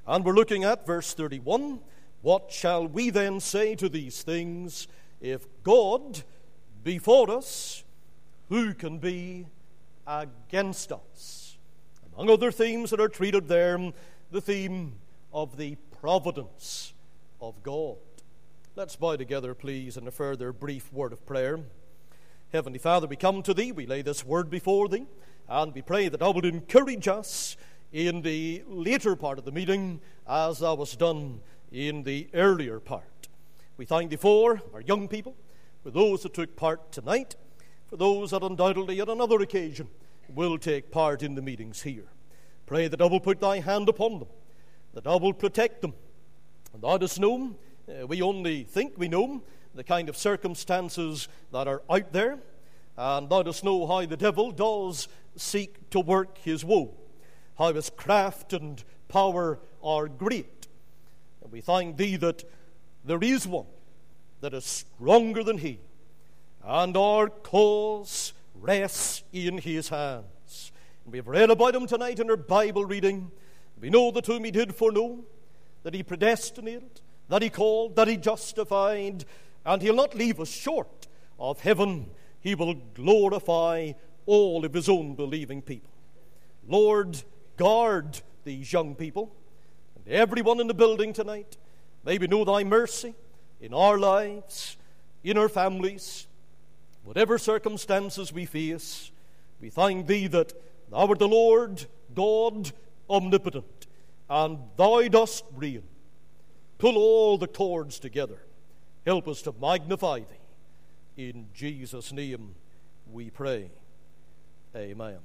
And we're looking at verse 31. What shall we then say to these things? If God be for us, who can be against us? Among other themes that are treated there, the theme of the providence of God. Let's bow together, please, in a further brief word of prayer. Heavenly Father, we come to Thee, we lay this word before Thee, and we pray that Thou would encourage us in the later part of the meeting as Thou hast done in the earlier part. We thank Thee for our young people, for those that took part tonight, for those that undoubtedly at another occasion will take part in the meetings here. Pray that Thou will put Thy hand upon them, that Thou will protect them. And Thou dost know, we only think we know, the kind of circumstances that are out there, and Thou dost know how the devil does seek to work his woe, how his craft and power are great. And we thank Thee that there is one that is stronger than he, and our cause rests in His hands. And we have read about Him tonight in our Bible reading. We know that whom He did foreknow, that He predestinated, that He called, that He justified, and He'll not leave us short of heaven. He will glorify all of His own believing people. Lord, guard these young people and everyone in the building tonight. May we know Thy mercy in our lives, in our families, whatever circumstances we face. We thank Thee that Thou art the Lord God omnipotent, and Thou dost reign. Pull all the cords together. Help us to magnify Thee. In Jesus' name we pray. Amen.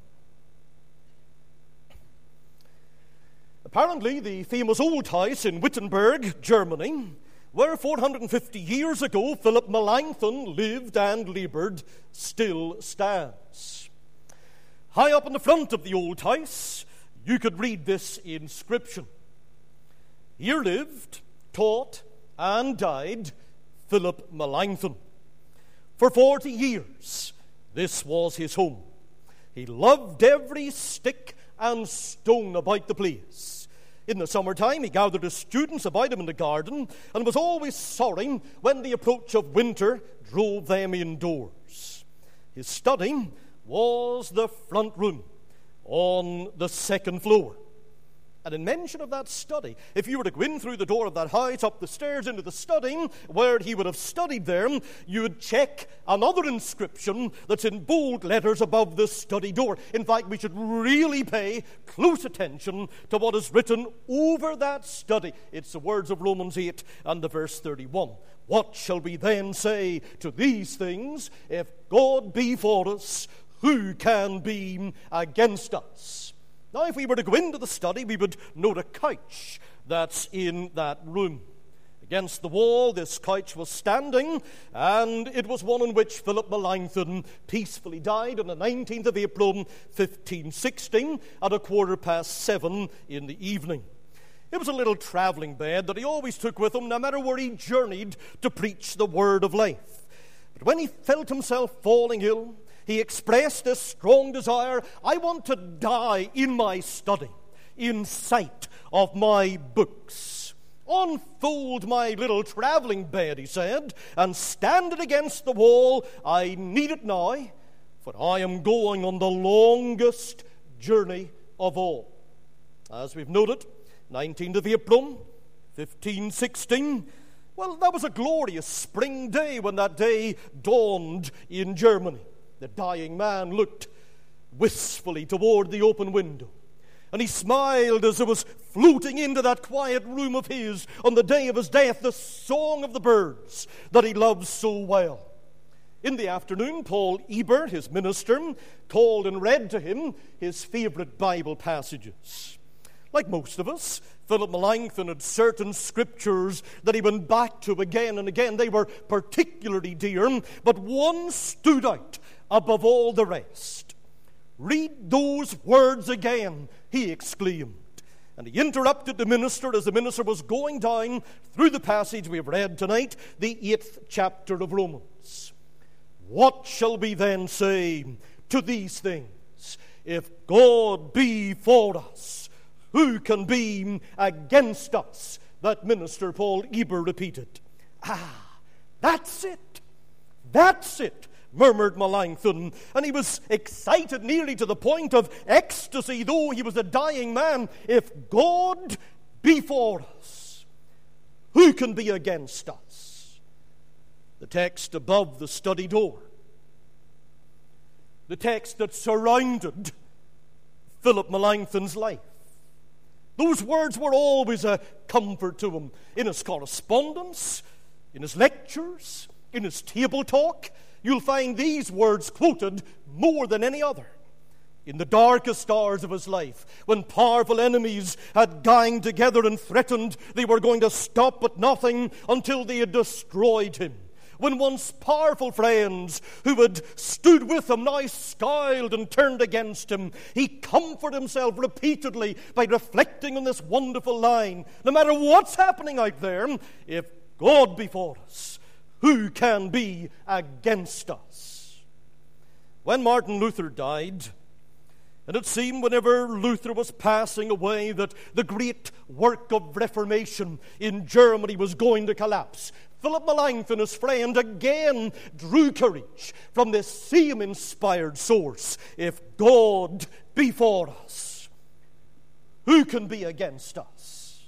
Apparently, the famous old house in Wittenberg, Germany, where 450 years ago Philip Melanchthon lived and labored, still stands. High up in the front of the old house, you could read this inscription. Here lived, taught, and died Philip Melanchthon. For 40 years, this was his home. He loved every stick and stone about the place. In the summertime, he gathered his students about him in the garden and was always sorry when the approach of winter drove them indoors. His study was the front room on the second floor. And in mention of that study, if you were to go in through the door of that house, up the stairs into the study, where he would have studied there, you would check another inscription that's in bold letters above the study door. In fact, we should really pay close attention to what is written over that study. It's the words of Romans 8 and the verse 31. What shall we then say to these things? If God be for us, who can be against us? Now, if we were to go into the study, we would note a couch that's in that room. Against the wall, this couch was standing, and it was one on which Philip Melanchthon peacefully died on the 19th of April, 1516, at 7:15 in the evening. It was a little traveling bed that he always took with him, no matter where he journeyed to preach the word of life. But when he felt himself falling ill, he expressed this strong desire: I want to die in my study, in sight of my books. Unfold my little traveling bed, he said, and stand it against the wall. I need it now, for I am going on the longest journey of all. As we've noted, 19th of April, 1516, well, that was a glorious spring day when that day dawned in Germany. The dying man looked wistfully toward the open window, and he smiled as there was floating into that quiet room of his on the day of his death the song of the birds that he loved so well. In the afternoon, Paul Ebert, his minister, called and read to him his favorite Bible passages. Like most of us, Philip Melanchthon had certain scriptures that he went back to again and again. They were particularly dear, but one stood out above all the rest. Read those words again, he exclaimed. And he interrupted the minister as the minister was going down through the passage we have read tonight, the 8th chapter of Romans. What shall we then say to these things? If God be for us, who can be against us? That minister Paul Eber repeated. Ah, that's it. That's it, murmured Melanchthon, and he was excited nearly to the point of ecstasy, though he was a dying man. If God be for us, who can be against us? The text above the study door, the text that surrounded Philip Melanchthon's life. Those words were always a comfort to him in his correspondence, in his lectures, in his table talk. You'll find these words quoted more than any other. In the darkest hours of his life, when powerful enemies had ganged together and threatened they were going to stop at nothing until they had destroyed him. When once powerful friends who had stood with him now scowled and turned against him, he comforted himself repeatedly by reflecting on this wonderful line. No matter what's happening out there, if God be for us, who can be against us? When Martin Luther died, and it seemed whenever Luther was passing away that the great work of Reformation in Germany was going to collapse, Philip Melanchthon, his friend, again drew courage from this same inspired source. If God be for us, who can be against us?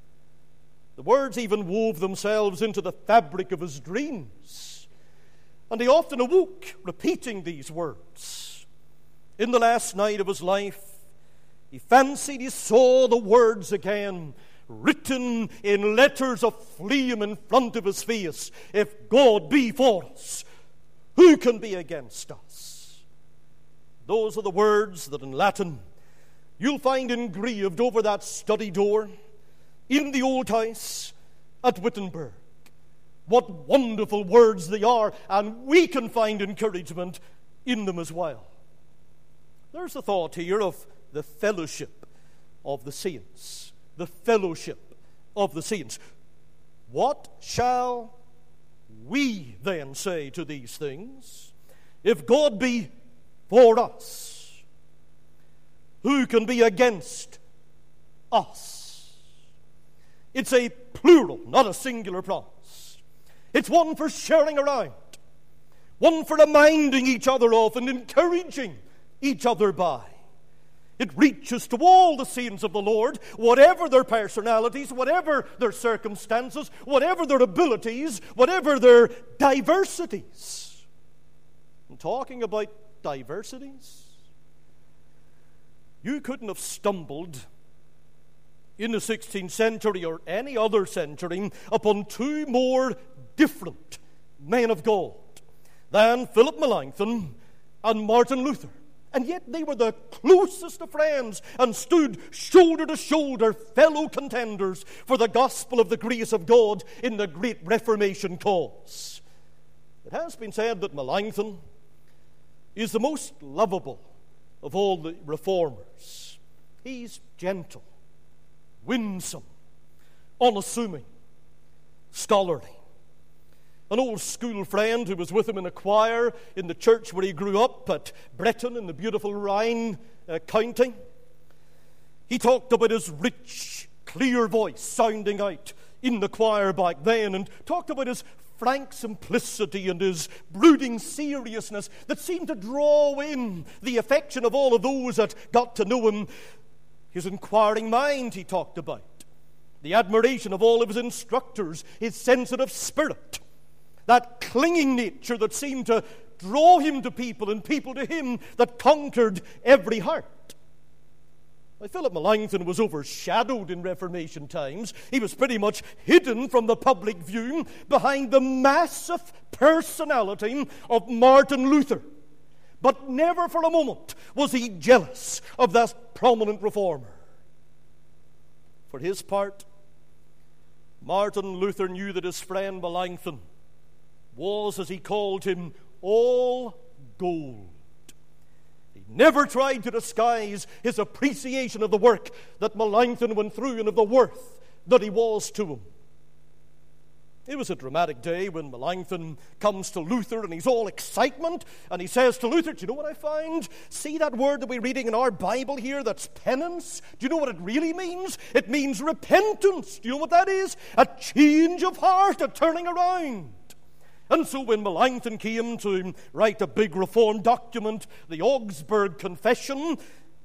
The words even wove themselves into the fabric of his dreams, and he often awoke repeating these words. In the last night of his life, he fancied he saw the words again, written in letters of flame in front of his face. If God be for us, who can be against us? Those are the words that in Latin you'll find engraved over that study door in the old house at Wittenberg. What wonderful words they are, and we can find encouragement in them as well. There's a thought here of the fellowship of the saints. The fellowship of the saints. What shall we then say to these things? If God be for us, who can be against us? It's a plural, not a singular promise. It's one for sharing around, one for reminding each other of and encouraging each other by. It reaches to all the saints of the Lord, whatever their personalities, whatever their circumstances, whatever their abilities, whatever their diversities. And talking about diversities, you couldn't have stumbled in the 16th century or any other century upon two more different men of God than Philip Melanchthon and Martin Luther. And yet they were the closest of friends and stood shoulder to shoulder, fellow contenders for the gospel of the grace of God in the great Reformation cause. It has been said that Melanchthon is the most lovable of all the reformers. He's gentle, winsome, unassuming, scholarly. An old school friend who was with him in a choir in the church where he grew up at Breton in the beautiful Rhine county. He talked about his rich, clear voice sounding out in the choir back then, and talked about his frank simplicity and his brooding seriousness that seemed to draw in the affection of all of those that got to know him. His inquiring mind he talked about, the admiration of all of his instructors, his sensitive spirit, that clinging nature that seemed to draw him to people and people to him, that conquered every heart. Now, Philip Melanchthon was overshadowed in Reformation times. He was pretty much hidden from the public view behind the massive personality of Martin Luther. But never for a moment was he jealous of that prominent reformer. For his part, Martin Luther knew that his friend Melanchthon was, as he called him, all gold. He never tried to disguise his appreciation of the work that Melanchthon went through and of the worth that he was to him. It was a dramatic day when Melanchthon comes to Luther, and he's all excitement, and he says to Luther, do you know what I find? See that word that we're reading in our Bible here, that's penance? Do you know what it really means? It means repentance. Do you know what that is? A change of heart, a turning around. And so when Melanchthon came to write a big reform document, the Augsburg Confession,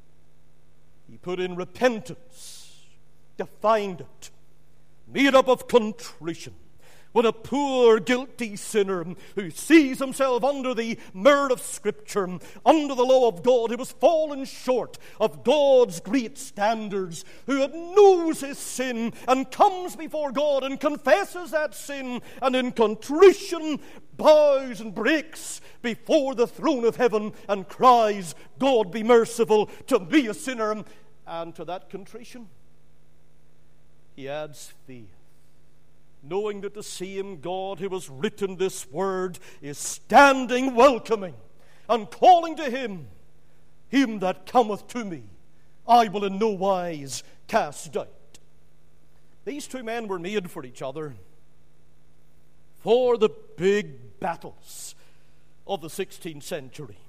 he put in repentance, defined it, made up of contrition. When a poor, guilty sinner who sees himself under the mirror of Scripture, under the law of God, who has fallen short of God's great standards, who knows his sin and comes before God and confesses that sin, and in contrition bows and breaks before the throne of heaven and cries, God be merciful to me, a sinner. And to that contrition, he adds faith, knowing that the same God who has written this word is standing welcoming and calling to him that cometh to me, I will in no wise cast out. These two men were made for each other for the big battles of the 16th century.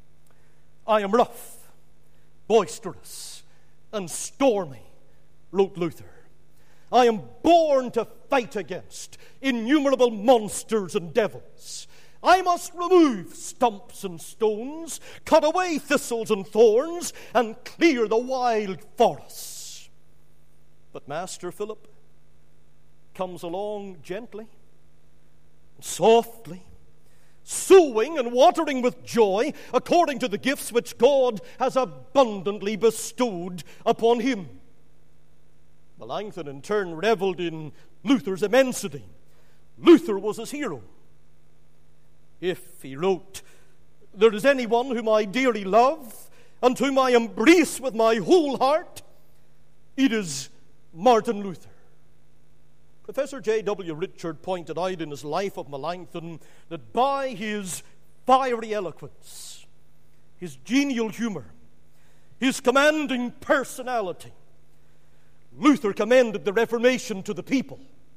I am rough, boisterous, and stormy, wrote Luther. I am born to fight against innumerable monsters and devils. I must remove stumps and stones, cut away thistles and thorns, and clear the wild forests. But Master Philip comes along gently, softly, sowing and watering with joy according to the gifts which God has abundantly bestowed upon him. Melanchthon in turn reveled in Luther's immensity. Luther was his hero. If, he wrote, there is anyone whom I dearly love and whom I embrace with my whole heart, it is Martin Luther. Professor J.W. Richard pointed out in his life of Melanchthon that by his fiery eloquence, his genial humor, his commanding personality, Luther commended the Reformation to the people.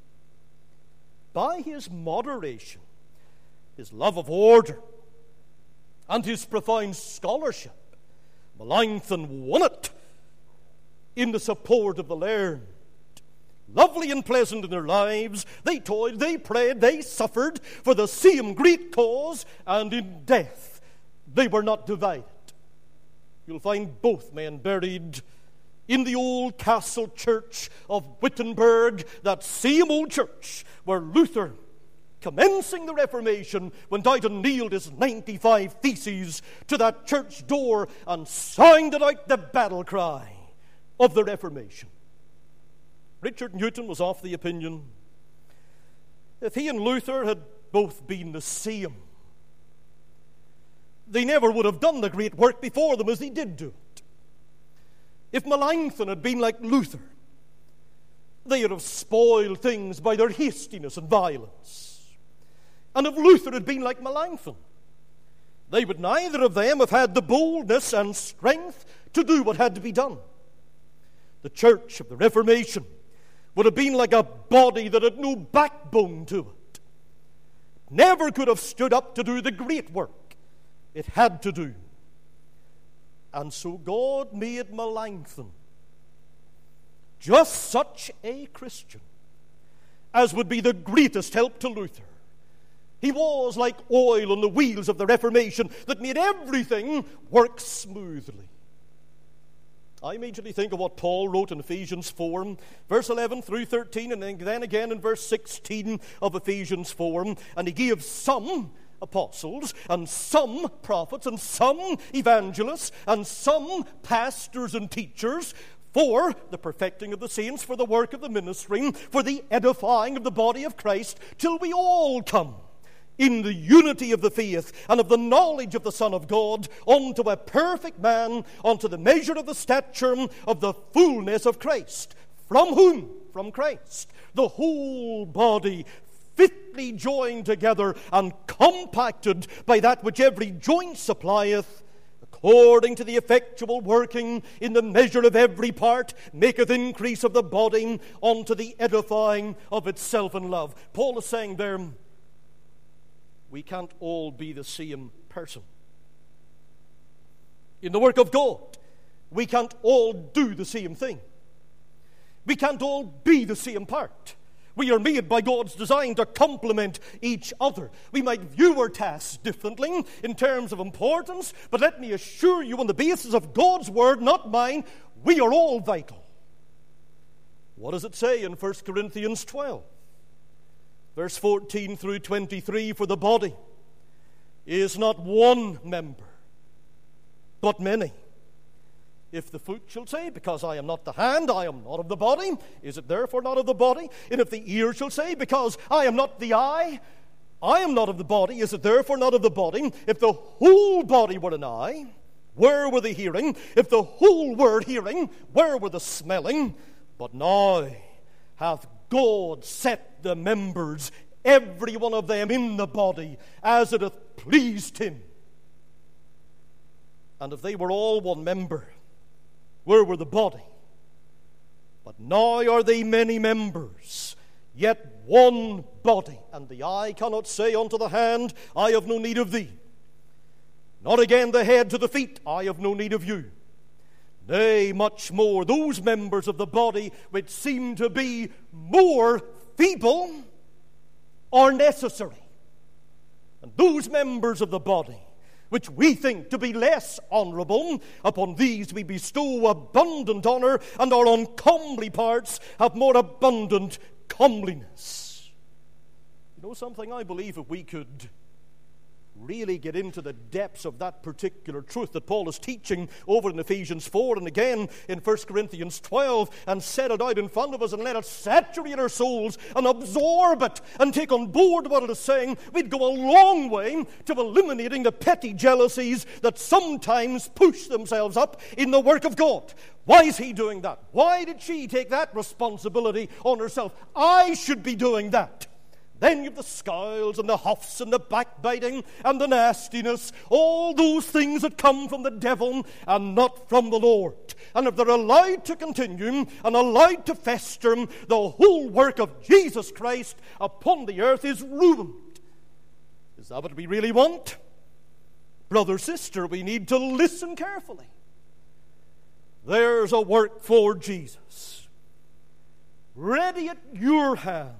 By his moderation, his love of order, and his profound scholarship, Melanchthon won it in the support of the learned. Lovely and pleasant in their lives, they toiled, they prayed, they suffered for the same great cause, and in death they were not divided. You'll find both men buried in the old castle church of Wittenberg, that same old church where Luther, commencing the Reformation, went out and nailed his 95 Theses to that church door and sounded out the battle cry of the Reformation. Richard Newton was of the opinion, if he and Luther had both been the same, they never would have done the great work before them as they did do it. If Melanchthon had been like Luther, they would have spoiled things by their hastiness and violence. And if Luther had been like Melanchthon, they would neither of them have had the boldness and strength to do what had to be done. The church of the Reformation would have been like a body that had no backbone to it. Never could have stood up to do the great work it had to do. And so God made Melanchthon just such a Christian as would be the greatest help to Luther. He was like oil on the wheels of the Reformation that made everything work smoothly. I immediately think of what Paul wrote in Ephesians 4, verse 11 through 13, and then again in verse 16 of Ephesians 4. And he gave some apostles, and some prophets, and some evangelists, and some pastors and teachers, for the perfecting of the saints, for the work of the ministry, for the edifying of the body of Christ, till we all come in the unity of the faith and of the knowledge of the Son of God, unto a perfect man, unto the measure of the stature of the fullness of Christ, from whom, from Christ, the whole body, fitly joined together and compacted by that which every joint supplieth, according to the effectual working in the measure of every part, maketh increase of the body unto the edifying of itself in love. Paul is saying there, we can't all be the same person. In the work of God, we can't all do the same thing. We can't all be the same part. We are made by God's design to complement each other. We might view our tasks differently in terms of importance, but let me assure you, on the basis of God's word, not mine, we are all vital. What does it say in 1 Corinthians 12? Verse 14 through 23, for the body is not one member, but many. If the foot shall say, because I am not the hand, I am not of the body, is it therefore not of the body? And if the ear shall say, because I am not the eye, I am not of the body, is it therefore not of the body? If the whole body were an eye, where were the hearing? If the whole were hearing, where were the smelling? But now hath God set the members, every one of them, in the body, as it hath pleased him. And if they were all one member, where were the body? But now are they many members, yet one body. And the eye cannot say unto the hand, I have no need of thee. Not again the head to the feet, I have no need of you. Nay, much more, those members of the body which seem to be more feeble are necessary. And those members of the body which we think to be less honourable, upon these we bestow abundant honour, and our uncomely parts have more abundant comeliness. You know something? I believe if we could really get into the depths of that particular truth that Paul is teaching over in Ephesians 4 and again in 1 Corinthians 12, and set it out in front of us and let it saturate our souls and absorb it and take on board what it is saying, we'd go a long way to eliminating the petty jealousies that sometimes push themselves up in the work of God. Why is he doing that? Why did she take that responsibility on herself? I should be doing that. Then you have the scowls and the huffs and the backbiting and the nastiness, all those things that come from the devil and not from the Lord. And if they're allowed to continue and allowed to fester, the whole work of Jesus Christ upon the earth is ruined. Is that what we really want? Brother, sister, we need to listen carefully. There's a work for Jesus, ready at your hand.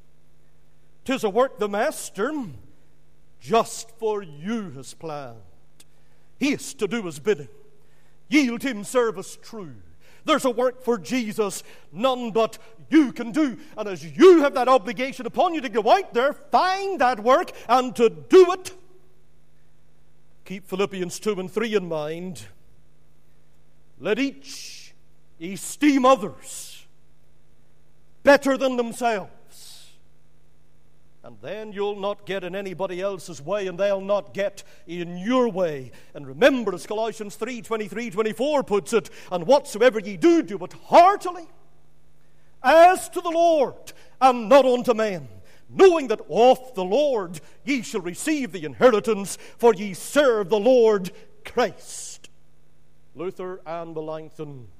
'Tis a work the Master just for you has planned. He is to do his bidding, yield him service true. There's a work for Jesus none but you can do. And as you have that obligation upon you to go out there, find that work and to do it, keep Philippians 2 and 3 in mind. Let each esteem others better than themselves. And then you'll not get in anybody else's way, and they'll not get in your way. And remember, as Colossians 3:23-24 puts it, and whatsoever ye do, do it heartily, as to the Lord, and not unto men, knowing that of the Lord ye shall receive the inheritance, for ye serve the Lord Christ. Luther and Melanchthon,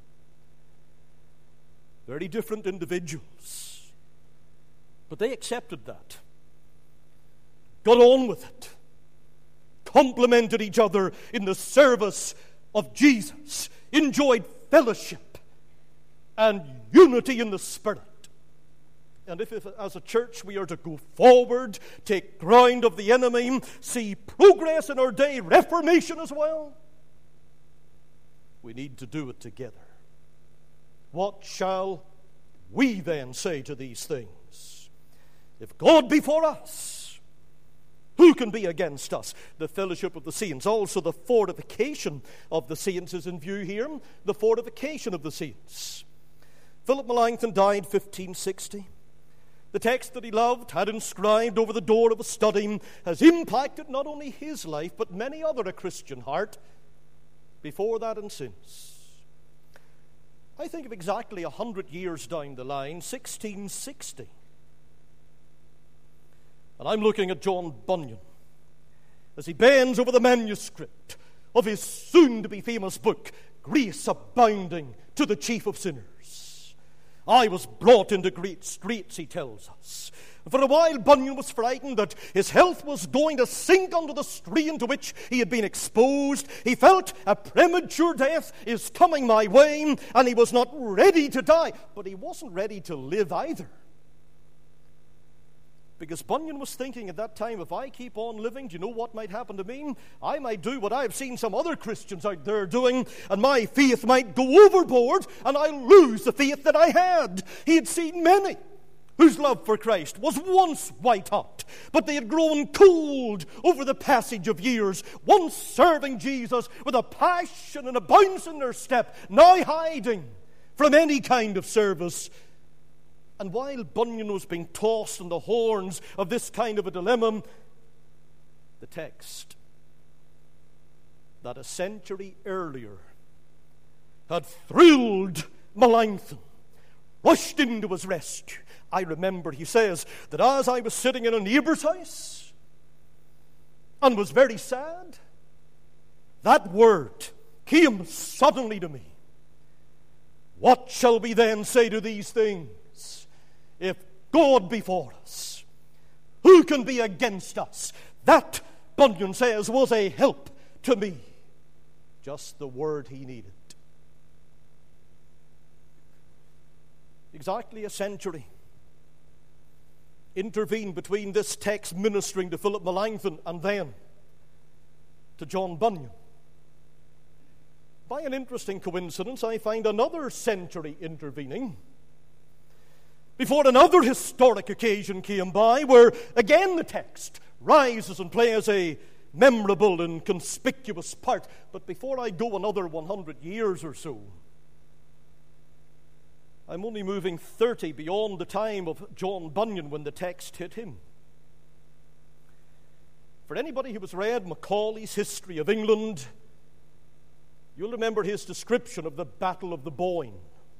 very different individuals, but they accepted that. Got on with it, complemented each other in the service of Jesus, enjoyed fellowship and unity in the Spirit. And if as a church we are to go forward, take ground of the enemy, see progress in our day, reformation as well, we need to do it together. What shall we then say to these things? If God be for us, who can be against us? The fellowship of the saints. Also the fortification of the saints is in view here. The fortification of the saints. Philip Melanchthon died 1560. The text that he loved, had inscribed over the door of a study, has impacted not only his life, but many other a Christian heart before that and since. I think of exactly 100 years down the line, 1660. And I'm looking at John Bunyan as he bends over the manuscript of his soon-to-be famous book, Grace Abounding to the Chief of Sinners. I was brought into great straits, he tells us. For a while, Bunyan was frightened that his health was going to sink under the strain to which he had been exposed. He felt a premature death is coming my way, and he was not ready to die. But he wasn't ready to live either. Because Bunyan was thinking at that time, if I keep on living, do you know what might happen to me? I might do what I've seen some other Christians out there doing, and my faith might go overboard, and I'll lose the faith that I had. He had seen many whose love for Christ was once white hot, but they had grown cold over the passage of years, once serving Jesus with a passion and a bounce in their step, now hiding from any kind of service. And while Bunyan was being tossed in the horns of this kind of a dilemma, the text that a century earlier had thrilled Melanchthon rushed into his rescue. I remember, he says, that as I was sitting in a neighbor's house and was very sad, that word came suddenly to me. What shall we then say to these things? If God be for us, who can be against us? That, Bunyan says, was a help to me. Just the word he needed. Exactly a century intervened between this text ministering to Philip Melanchthon and then to John Bunyan. By an interesting coincidence, I find another century intervening before another historic occasion came by, where again the text rises and plays a memorable and conspicuous part. But before I go another 100 years or so, I'm only moving 30 beyond the time of John Bunyan when the text hit him. For anybody who has read Macaulay's History of England, you'll remember his description of the Battle of the Boyne.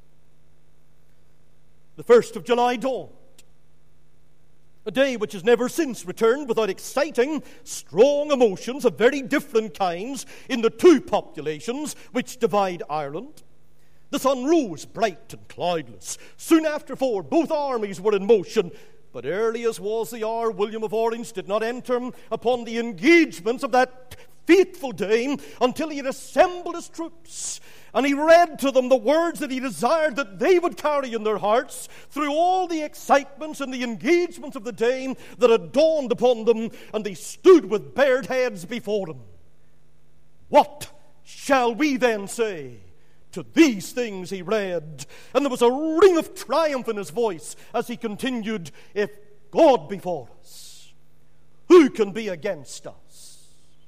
The 1st of July dawned, a day which has never since returned without exciting strong emotions of very different kinds in the two populations which divide Ireland. The sun rose bright and cloudless. Soon after 4, both armies were in motion. But early as was the hour, William of Orange did not enter upon the engagements of that fateful day until he had assembled his troops. And he read to them the words that he desired that they would carry in their hearts through all the excitements and the engagements of the day that had dawned upon them, and they stood with bared heads before him. What shall we then say to these things? He read, and there was a ring of triumph in his voice as he continued, if God be for us, who can be against us?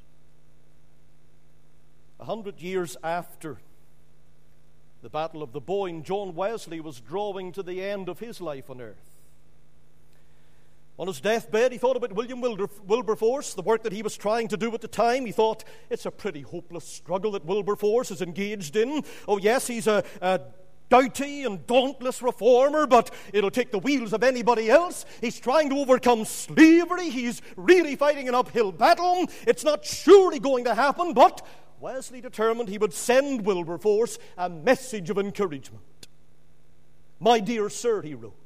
100 years after the Battle of the Boyne, John Wesley was drawing to the end of his life on earth. On his deathbed, he thought about William Wilberforce, the work that he was trying to do at the time. He thought, it's a pretty hopeless struggle that Wilberforce is engaged in. Oh yes, he's a doughty and dauntless reformer, but it'll take the wheels of anybody else. He's trying to overcome slavery. He's really fighting an uphill battle. It's not surely going to happen, but Wesley determined he would send Wilberforce a message of encouragement. My dear sir, he wrote,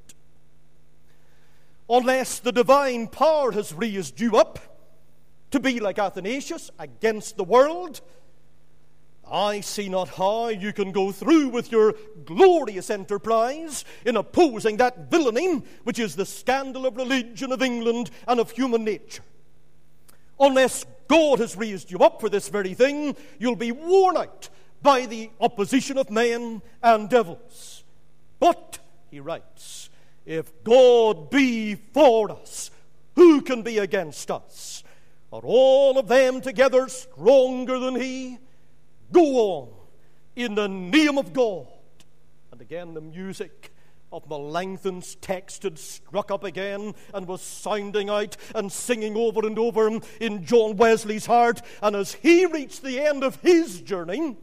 unless the divine power has raised you up to be like Athanasius against the world, I see not how you can go through with your glorious enterprise in opposing that villainy which is the scandal of religion, of England, and of human nature. Unless God has raised you up for this very thing, you'll be worn out by the opposition of men and devils. But, he writes, if God be for us, who can be against us? Are all of them together stronger than he? Go on, in the name of God. And again the music of Melanchthon's text had struck up again and was sounding out and singing over and over in John Wesley's heart. And as he reached the end of his journey,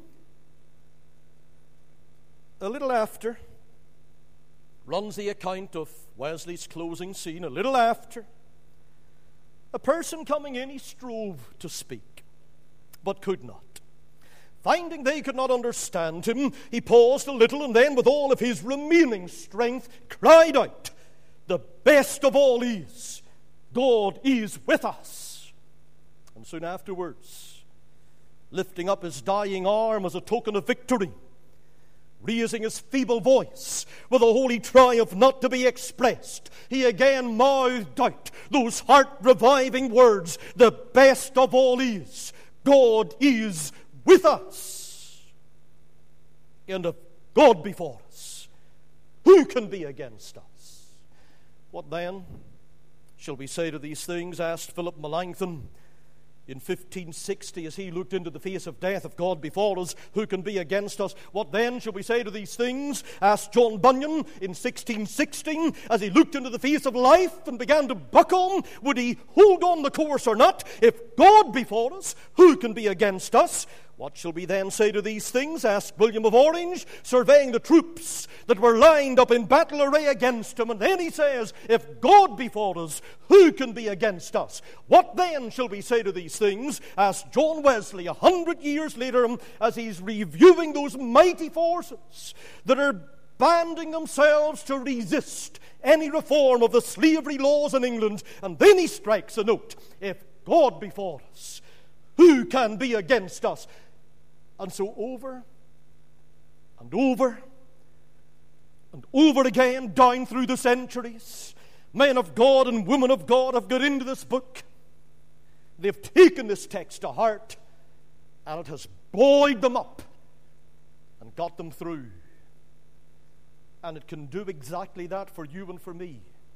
a little after, runs the account of Wesley's closing scene. A little after, a person coming in, he strove to speak, but could not. Finding they could not understand him, he paused a little, and then with all of his remaining strength cried out, "The best of all is, God is with us." And soon afterwards, lifting up his dying arm as a token of victory, raising his feeble voice with a holy triumph not to be expressed, he again mouthed out those heart-reviving words, "The best of all is, God is with us." And if God be for us, who can be against us? What then shall we say to these things? Asked Philip Melanchthon in 1560 as he looked into the face of death. If God be for us, who can be against us? What then shall we say to these things? Asked John Bunyan in 1616 as he looked into the face of life and began to buckle. Would he hold on the course or not? If God be for us, who can be against us? What shall we then say to these things? Asked William of Orange, surveying the troops that were lined up in battle array against him. And then he says, if God be for us, who can be against us? What then shall we say to these things? Asked John Wesley 100 years later as he's reviewing those mighty forces that are banding themselves to resist any reform of the slavery laws in England. And then he strikes a note. If God be for us, who can be against us? And so over and over and over again, down through the centuries, men of God and women of God have got into this book. They've taken this text to heart, and it has buoyed them up and got them through. And it can do exactly that for you and for me.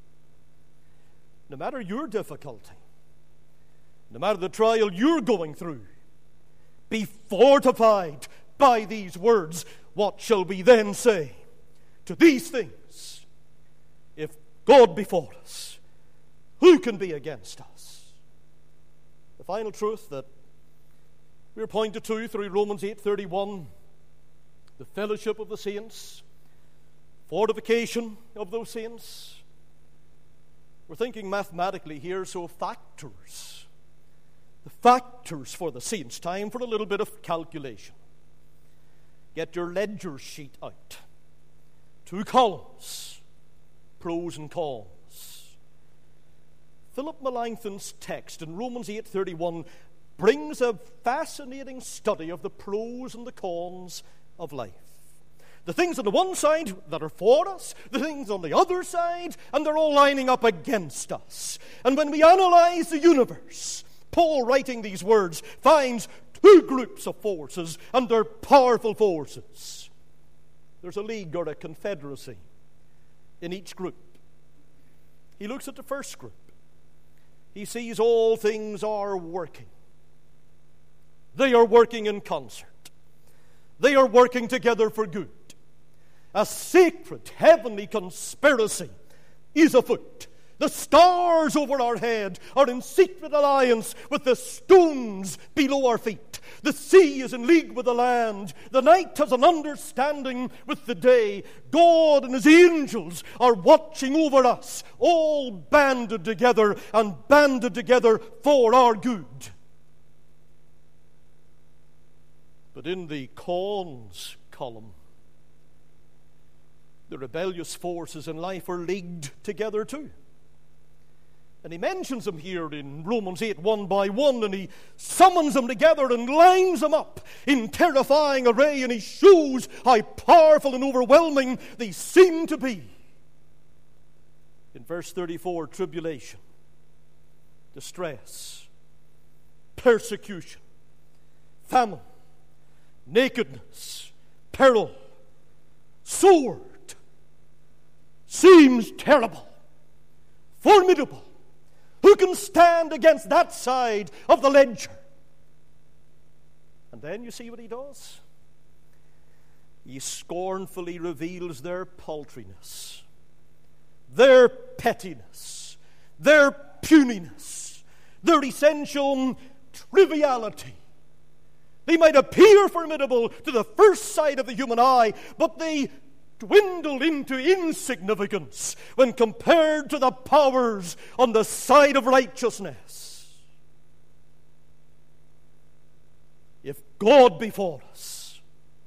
No matter your difficulty, no matter the trial you're going through, be fortified by these words. What shall we then say to these things? If God be for us, who can be against us? The final truth that we're pointed to through Romans 8:31, the fellowship of the saints, fortification of those saints. We're thinking mathematically here, so factors. The factors for the saints. Time for a little bit of calculation. Get your ledger sheet out. 2 columns, pros and cons. Philip Melanchthon's text in Romans 8:31 brings a fascinating study of the pros and the cons of life. The things on the one side that are for us, the things on the other side, and they're all lining up against us. And when we analyze the universe, Paul, writing these words, finds 2 groups of forces, and they're powerful forces. There's a league or a confederacy in each group. He looks at the first group. He sees all things are working. They are working in concert. They are working together for good. A sacred heavenly conspiracy is afoot. The stars over our head are in secret alliance with the stones below our feet. The sea is in league with the land. The night has an understanding with the day. God and his angels are watching over us, all banded together and banded together for our good. But in the cons column, the rebellious forces in life are leagued together too. And he mentions them here in Romans 8, one by one, and he summons them together and lines them up in terrifying array, and he shows how powerful and overwhelming they seem to be. In verse 34, tribulation, distress, persecution, famine, nakedness, peril, sword. Seems terrible, formidable. Who can stand against that side of the ledger? And then you see what he does. He scornfully reveals their paltriness, their pettiness, their puniness, their essential triviality. They might appear formidable to the first sight of the human eye, but they dwindle into insignificance when compared to the powers on the side of righteousness. If God be for us,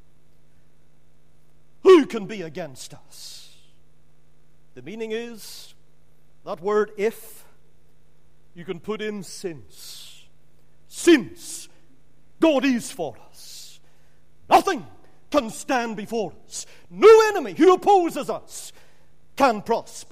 who can be against us? The meaning is, that word if, you can put in since. Since God is for us, nothing can stand before us. No enemy who opposes us can prosper.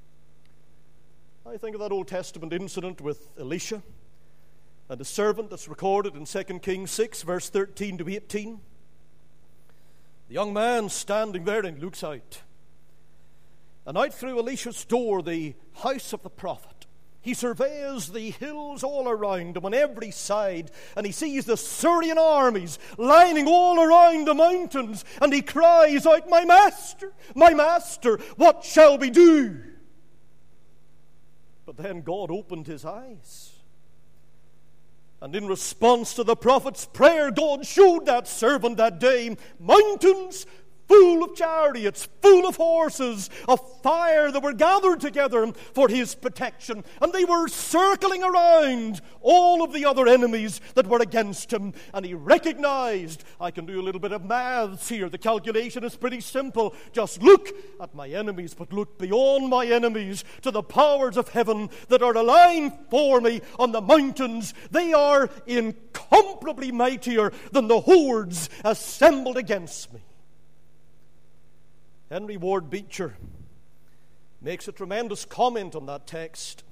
I think of that Old Testament incident with Elisha and a servant that's recorded in 2 Kings 6, verse 13 to 18. The young man standing there and looks out. And out through Elisha's door, the house of the prophet, he surveys the hills all around him on every side, and he sees the Syrian armies lining all around the mountains, and he cries out, my master, what shall we do?" But then God opened his eyes, and in response to the prophet's prayer, God showed that servant that day mountains full of chariots, full of horses, of fire that were gathered together for his protection. And they were circling around all of the other enemies that were against him. And he recognized, I can do a little bit of maths here. The calculation is pretty simple. Just look at my enemies, but look beyond my enemies to the powers of heaven that are aligned for me on the mountains. They are incomparably mightier than the hordes assembled against me. Henry Ward Beecher makes a tremendous comment on that text.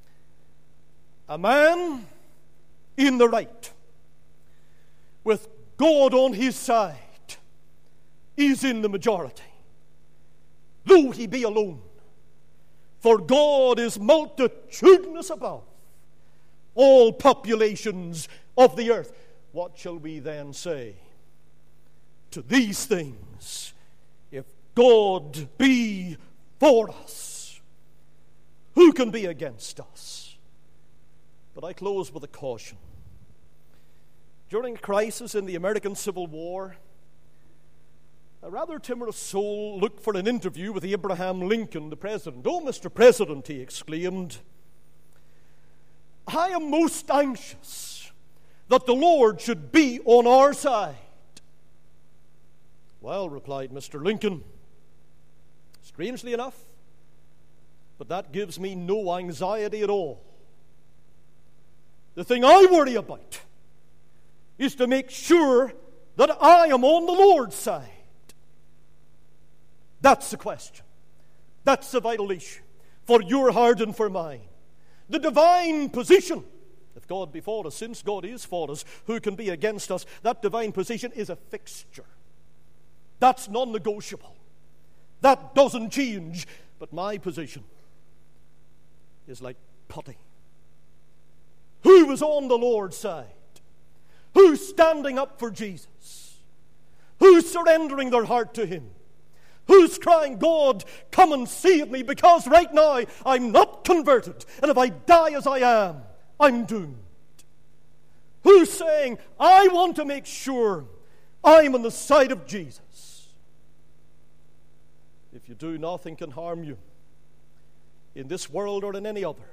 A man in the right, with God on his side, is in the majority, though he be alone. For God is multitudinous above all populations of the earth. What shall we then say to these things? If God be for us, who can be against us? But I close with a caution. During a crisis in the American Civil War, a rather timorous soul looked for an interview with Abraham Lincoln, the president. "Oh, Mr. President," he exclaimed, "I am most anxious that the Lord should be on our side." "Well," replied Mr. Lincoln, "strangely enough, but that gives me no anxiety at all. The thing I worry about is to make sure that I am on the Lord's side. That's the question. That's the vital issue for your heart and for mine. The divine position. If God be for us, since God is for us, who can be against us? That divine position is a fixture. That's non-negotiable. That doesn't change. But my position is like putty. Who is on the Lord's side? Who's standing up for Jesus? Who's surrendering their heart to Him? Who's crying, "God, come and save me, because right now I'm not converted, and if I die as I am, I'm doomed"? Who's saying, "I want to make sure I'm on the side of Jesus"? If you do, nothing can harm you in this world or in any other.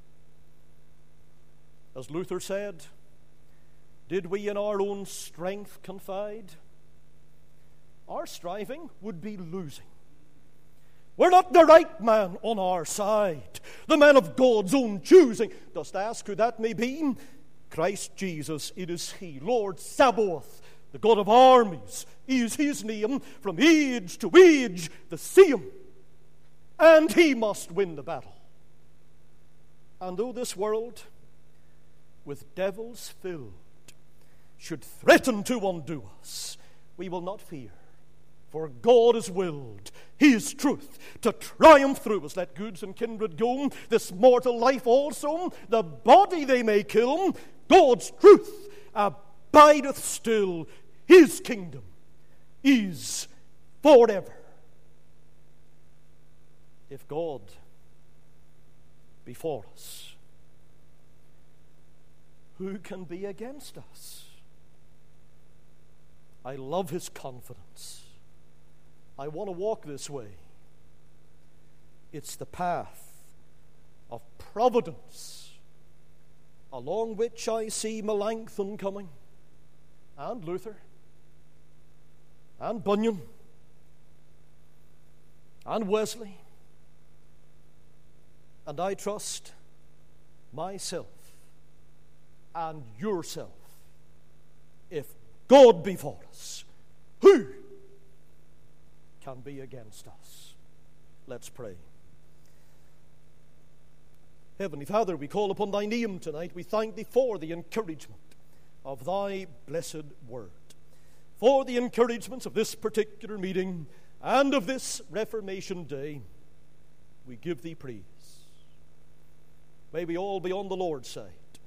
As Luther said, did we in our own strength confide, our striving would be losing. We're not the right man on our side, the man of God's own choosing. Dost ask who that may be? Christ Jesus, it is He. Lord Sabaoth, the God of armies, is His name. From age to age, the same. And He must win the battle. And though this world, with devils filled, should threaten to undo us, we will not fear. For God has willed His truth to triumph through us. Let goods and kindred go, this mortal life also, the body they may kill. God's truth abideth still. His kingdom is forever. If God be for us, who can be against us? I love His confidence. I want to walk this way. It's the path of providence along which I see Melanchthon coming. and Luther and Bunyan and Wesley, and I trust myself and yourself. If God be for us, who can be against us? Let's pray. Heavenly Father, we call upon thy name tonight. We thank thee for the encouragement of thy blessed word, for the encouragements of this particular meeting and of this Reformation Day. We give thee praise. May we all be on the Lord's side,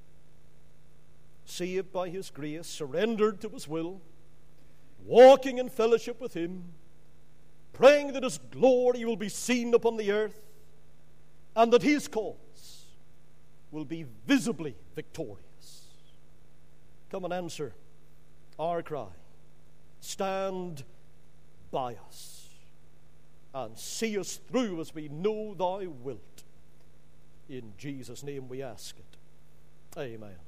saved by his grace, surrendered to his will, walking in fellowship with him, praying that his glory will be seen upon the earth, and that his cause will be visibly victorious. Come and answer our cry. Stand by us and see us through as we know thou wilt. In Jesus' name we ask it. Amen.